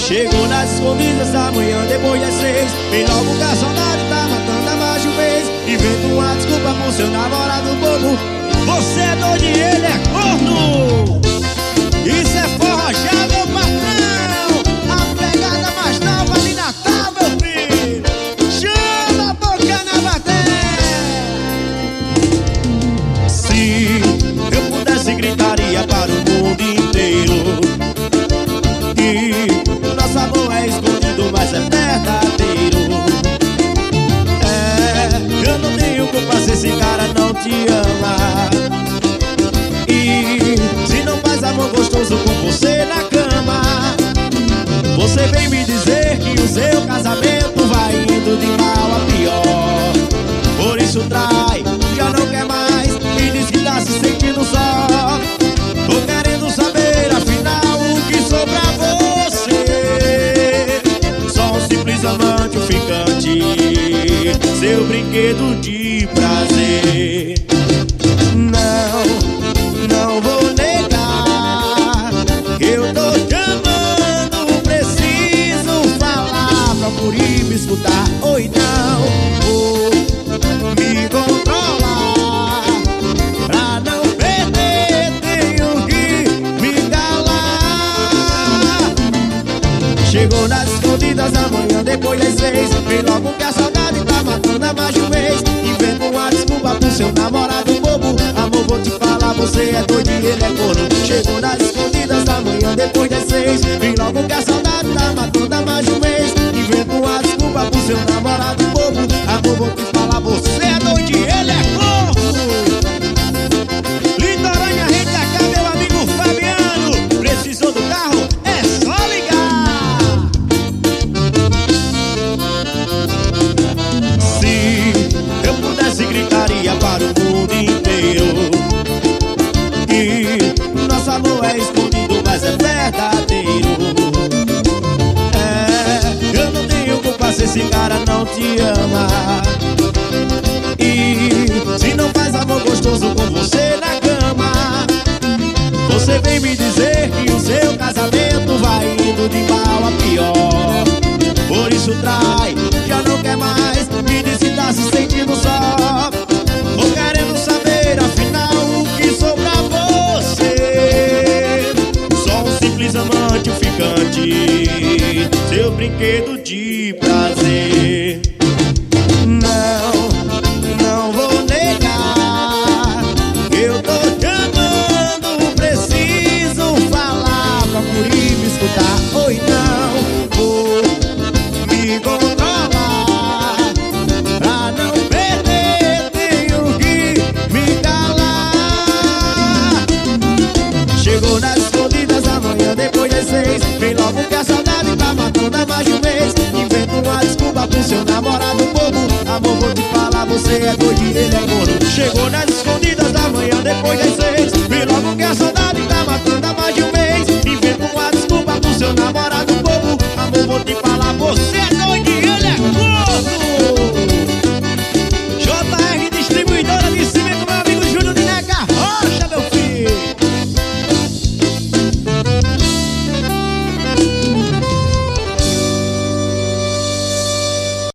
Chegou nas escondidas da manhã, depois das 6. Vem logo que a saudade tá matando há mais de um mês. Inventa uma desculpa pro seu namorado bobo. Você é doido e ele é corno. Isso é forró já, meu patrão. A pegada mais nova de Natal, meu filho. Chama a boca na bateria. Se eu pudesse gritaria para o mundo inteiro que nosso amor é escondido, mas é verdadeiro. Eu não tenho culpa se esse cara não te ama. E se não faz amor gostoso com você na cama, você vem me dizer que o seu casamento vai indo de mal a pior. Por isso trai, já não quer mais, me diz que tá se sentindo só. Tô querendo saber afinal o que sou pra você. Só um simples amante, um ficante, seu brinquedo de prazer. Não vou negar que eu tô te amando. Preciso falar, procure me escutar. Ou então vou me controlar. Pra não perder, tenho que me calar. Chegou nas escondidas da manhã, depois das 6. Vem logo que a saudade tá matando há mais de um mês. Inventa uma desculpa pro seu namorado bobo. Amor, vou te falar, você é doido e ele é corno. Chegou nas escondidas da manhã, depois das 6. Vem logo que a saudade tá matando há mais de um mês. Inventa uma desculpa pro seu namorado bobo. Amor, vou te falar, você é doido e ele é corno. Litorânea, rede da cá, meu amigo Fabiano. Precisou do carro? É só ligar. Se eu pudesse gritaria para o mundo inteiro que nosso amor é escondido, mas é verdadeiro. Eu não tenho culpa se esse cara não te ama. E se não faz amor gostoso com você na cama, você vem me dizer que o seu casamento vai indo de mal a pior. Por isso trai, já não quer mais, me diz se tá se sentindo só. Tô querendo saber afinal o que sou pra você. Só um simples amante, um ficante, seu brinquedo de prazer. Não vou negar que eu tô te amando. Preciso falar, procure me escutar. Ou então vou me controlar. Pra não perder, tenho que me calar. Chegou nas escondidas da manhã, depois das 6. Vem logo que a saudade tá matando há mais de um mês. Inventa uma desculpa pro seu namorado bobo. Amor, vou te falar, você é doido e ele é corno. Chegou